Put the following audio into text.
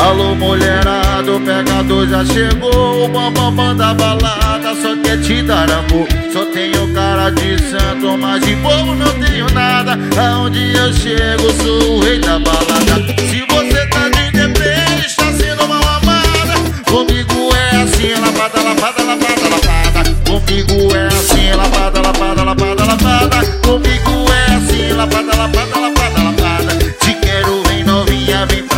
Alô mulherada, o pegador já chegou. O bambambam da balada só quer te dar amor. Só tenho cara de santo, mas de bobo não tenho nada. Aonde eu chego sou o rei da balada. Se você tá de DP, está sendo mal amada. Comigo é assim, lapada, lapada, lapada, lapada. Comigo é assim, lapada, lapada, lapada, lapada. Comigo é assim, lapada, lapada, lapada, lapada. Te quero, vem novinha, vem pra